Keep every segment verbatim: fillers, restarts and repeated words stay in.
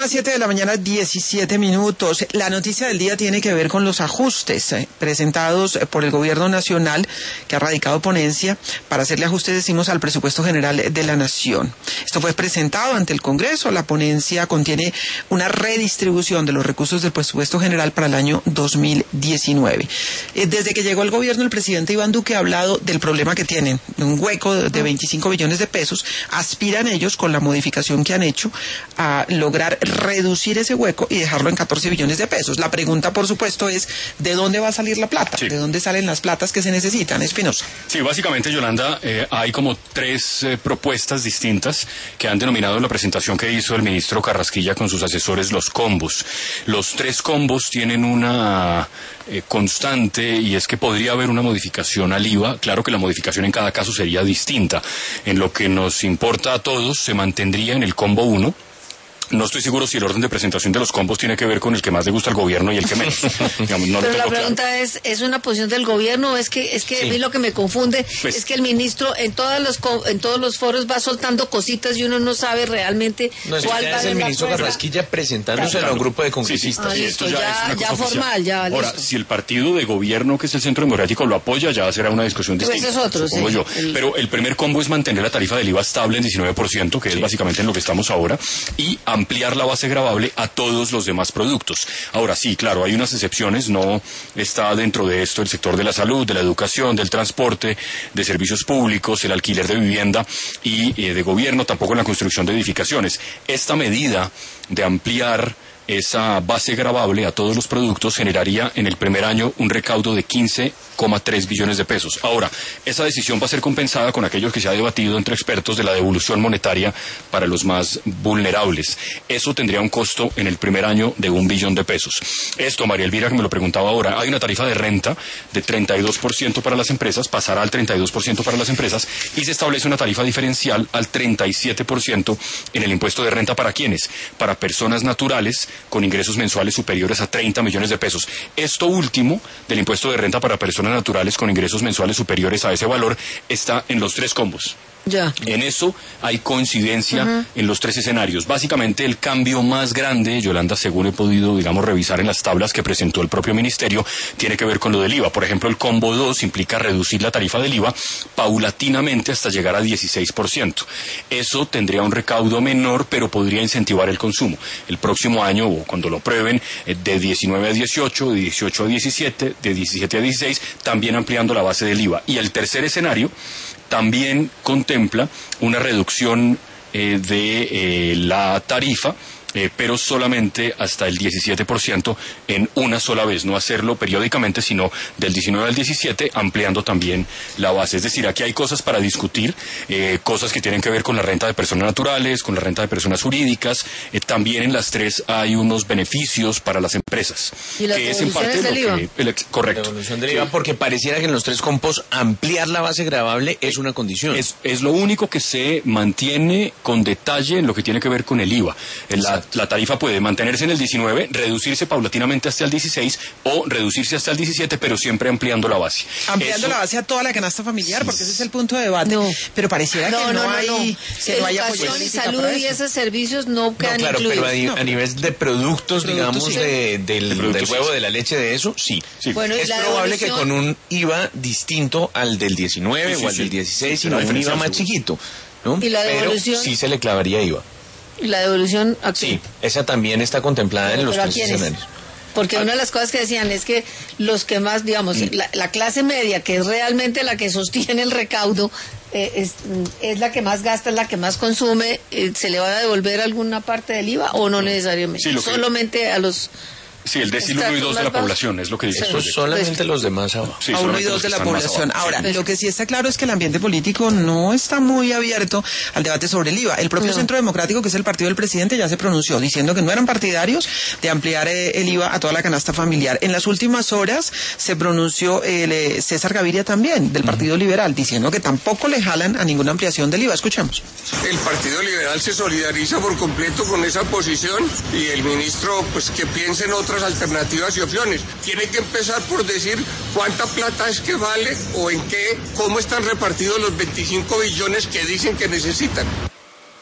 A las siete de la mañana, diecisiete minutos. La noticia del día tiene que ver con los ajustes eh, presentados por el Gobierno Nacional, que ha radicado ponencia para hacerle ajustes, decimos, al presupuesto general de la Nación. Esto fue presentado ante el Congreso. La ponencia contiene una redistribución de los recursos del presupuesto general para el año dos mil diecinueve. Eh, desde que llegó el gobierno, el presidente Iván Duque ha hablado del problema que tienen, de un hueco de veinticinco billones de pesos. Aspiran ellos, con la modificación que han hecho, a lograr reducir ese hueco y dejarlo en catorce billones de pesos. La pregunta, por supuesto, es ¿de dónde va a salir la plata? Sí. ¿De dónde salen las platas que se necesitan? Espinosa. Sí, básicamente, Yolanda, eh, hay como tres eh, propuestas distintas que han denominado en la presentación que hizo el ministro Carrasquilla con sus asesores los combos. Los tres combos tienen una eh, constante, y es que podría haber una modificación al I V A. Claro que la modificación en cada caso sería distinta. En lo que nos importa a todos, se mantendría en el combo uno. No estoy seguro si el orden de presentación de los combos tiene que ver con el que más le gusta al gobierno y el que menos. Digamos, no Pero lo la tengo pregunta claro. es, ¿es una posición del gobierno o es que es que Sí. a mí lo que me confunde Pues, es que el ministro en todos los co- en todos los foros va soltando cositas y uno no sabe realmente No, es cuál que va es a el ser ministro la fuerza? Carrasquilla presentándose Claro. a un grupo de Sí, sí. congresistas. Ah, Y listo, esto ya, ya- es una ya cosa oficial. formal, ya, Ahora, listo. si el partido de gobierno, que es el Centro Democrático, lo apoya, ya será una discusión Pues distinta. ese es otro, supongo sí. yo. El- Pero el primer combo es mantener la tarifa del I V A estable en diecinueve por ciento, que es básicamente en lo que estamos ahora, y ampliar la base gravable a todos los demás productos. Ahora sí, claro, hay unas excepciones, no está dentro de esto el sector de la salud, de la educación, del transporte, de servicios públicos, el alquiler de vivienda y eh, de gobierno, tampoco en la construcción de edificaciones. Esta medida de ampliar esa base gravable a todos los productos generaría en el primer año un recaudo de quince coma tres billones de pesos. Ahora, esa decisión va a ser compensada con aquello que se ha debatido entre expertos de la devolución monetaria para los más vulnerables. Eso tendría un costo en el primer año de un billón de pesos. Esto, María Elvira, que me lo preguntaba ahora, hay una tarifa de renta de treinta y dos por ciento para las empresas, pasará al treinta y dos por ciento para las empresas, y se establece una tarifa diferencial al treinta y siete por ciento en el impuesto de renta. ¿Para quiénes? Para personas naturales con ingresos mensuales superiores a treinta millones de pesos. Esto último, del impuesto de renta para personas naturales con ingresos mensuales superiores a ese valor, está en los tres combos. Ya. En eso hay coincidencia uh-huh. en los tres escenarios. Básicamente el cambio más grande, Yolanda, según he podido, digamos, revisar en las tablas que presentó el propio ministerio, tiene que ver con lo del I V A. Por ejemplo, el combo dos implica reducir la tarifa del I V A paulatinamente hasta llegar a dieciséis por ciento. Eso tendría un recaudo menor, pero podría incentivar el consumo. El próximo año, o cuando lo prueben, de diecinueve a dieciocho, de dieciocho a diecisiete, de diecisiete a dieciséis, también ampliando la base del I V A. Y el tercer escenario también contempla una reducción eh, de eh, la tarifa, eh, pero solamente hasta el diecisiete por ciento en una sola vez, no hacerlo periódicamente, sino del diecinueve al diecisiete, ampliando también la base. Es decir, aquí hay cosas para discutir, eh, cosas que tienen que ver con la renta de personas naturales, con la renta de personas jurídicas. Eh, también en las tres hay unos beneficios para las empresas. ¿Y las que es en parte devoluciones lo del que, el, correcto. Devolución del I V A, porque pareciera que en los tres compos ampliar la base gravable es una condición. Es, es lo único que se mantiene con detalle en lo que tiene que ver con el I V A. La, la tarifa puede mantenerse en el diecinueve, reducirse paulatinamente hasta el dieciséis o reducirse hasta el diecisiete, pero siempre ampliando la base. Ampliando Eso, la base a toda la canasta familiar, porque ese es el punto de debate. No. Pero pareciera no, que no, no, no, hay, no. que no hay apoyo Educación y política salud para y eso. esos servicios no quedan No, claro, incluidos. pero a, No. a nivel de productos, Productos, digamos, sí. de, del, De productos, del huevo, sí. de la leche, de eso, sí. Sí. Bueno, y Es la probable que devolución- con un I V A distinto al del diecinueve Sí, sí, o al sí. del dieciséis, Sí, sino la un I V A diferencia más seguro. chiquito, ¿no? ¿Y la devolución? Pero sí se le clavaría I V A. Y la devolución aquí. Sí, esa también está contemplada Pero, en los pero ¿a tres quiénes? escenarios. Porque una de las cosas que decían es que los que más, digamos, la, la clase media, que es realmente la que sostiene el recaudo, eh, es, es la que más gasta, es la que más consume, eh, ¿se le va a devolver alguna parte del I V A o no necesariamente? Sí, lo que- Solamente a los... Sí, el décimo uno y dos de la población, es lo que dice. Sí. el Eso proyecto. solamente los demás abajo. Sí, a uno y solamente dos los de que la están más población. abajo. Ahora, Sí. lo que sí está claro es que el ambiente político no está muy abierto al debate sobre el I V A. El propio No. Centro Democrático, que es el partido del presidente, ya se pronunció diciendo que no eran partidarios de ampliar eh, el I V A a toda la canasta familiar. En las últimas horas se pronunció el, eh, César Gaviria también, del Partido Liberal, diciendo que tampoco le jalan a ninguna ampliación del I V A. Escuchemos. El Partido Liberal se solidariza por completo con esa posición y el ministro, pues, que piense en otras alternativas y opciones. Tiene que empezar por decir cuánta plata es que vale o en qué, cómo están repartidos los veinticinco billones que dicen que necesitan.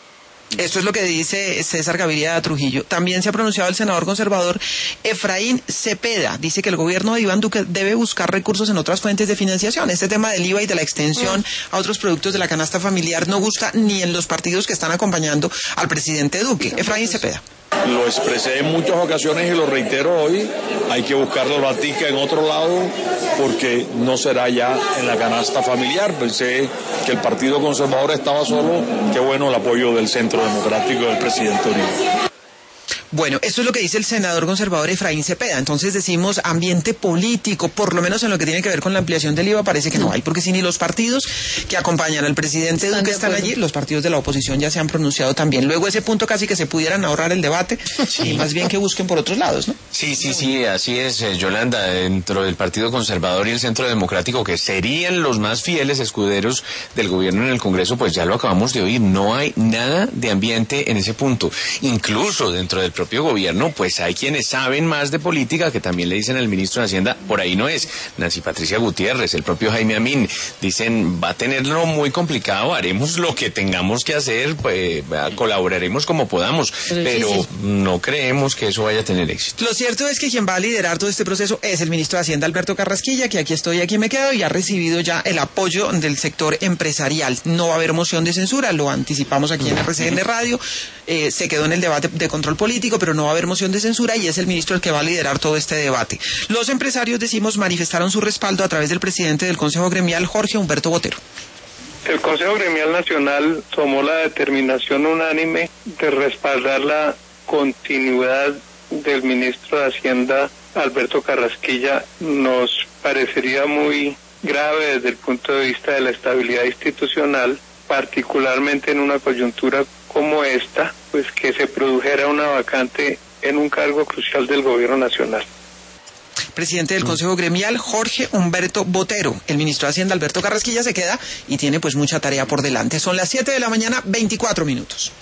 Esto es lo que dice César Gaviria Trujillo. También se ha pronunciado el senador conservador Efraín Cepeda. Dice que el gobierno de Iván Duque debe buscar recursos en otras fuentes de financiación. Este tema del I V A y de la extensión a otros productos de la canasta familiar no gusta ni en los partidos que están acompañando al presidente Duque. Efraín Cepeda. Lo expresé en muchas ocasiones y lo reitero hoy, hay que buscar la batica en otro lado porque no será ya en la canasta familiar. Pensé que el Partido Conservador estaba solo, qué bueno el apoyo del Centro Democrático del presidente Uribe. Bueno, esto es lo que dice el senador conservador Efraín Cepeda. Entonces decimos ambiente político, por lo menos en lo que tiene que ver con la ampliación del I V A parece que no hay, porque si ni los partidos que acompañan al presidente Están Duque de están acuerdo. allí, los partidos de la oposición ya se han pronunciado también. Luego ese punto casi que se pudieran ahorrar el debate y más bien que busquen por otros lados, ¿no? Sí, sí, sí, así es, eh, Yolanda, dentro del Partido Conservador y el Centro Democrático, que serían los más fieles escuderos del gobierno en el Congreso, pues ya lo acabamos de oír, no hay nada de ambiente en ese punto. Incluso dentro del propio gobierno, pues hay quienes saben más de política que también le dicen al ministro de Hacienda, por ahí no es, Nancy Patricia Gutiérrez, el propio Jaime Amín, dicen, va a tenerlo muy complicado, haremos lo que tengamos que hacer, pues, colaboraremos como podamos, Pero pero difícil. no creemos que eso vaya a tener éxito. Lo cierto es que quien va a liderar todo este proceso es el ministro de Hacienda, Alberto Carrasquilla, que aquí estoy, aquí me quedo, y ha recibido ya el apoyo del sector empresarial. No va a haber moción de censura, lo anticipamos aquí en R C N Radio, eh, se quedó en el debate de control político, pero no va a haber moción de censura y es el ministro el que va a liderar todo este debate. Los empresarios, decimos, manifestaron su respaldo a través del presidente del Consejo Gremial, Jorge Humberto Botero. El Consejo Gremial Nacional tomó la determinación unánime de respaldar la continuidad del ministro de Hacienda, Alberto Carrasquilla. Nos parecería muy grave desde el punto de vista de la estabilidad institucional, particularmente en una coyuntura como esta, pues que se produjera una vacante en un cargo crucial del gobierno nacional. Presidente del Consejo Gremial, Jorge Humberto Botero. El ministro de Hacienda, Alberto Carrasquilla, se queda y tiene pues mucha tarea por delante. Son las siete de la mañana, veinticuatro minutos.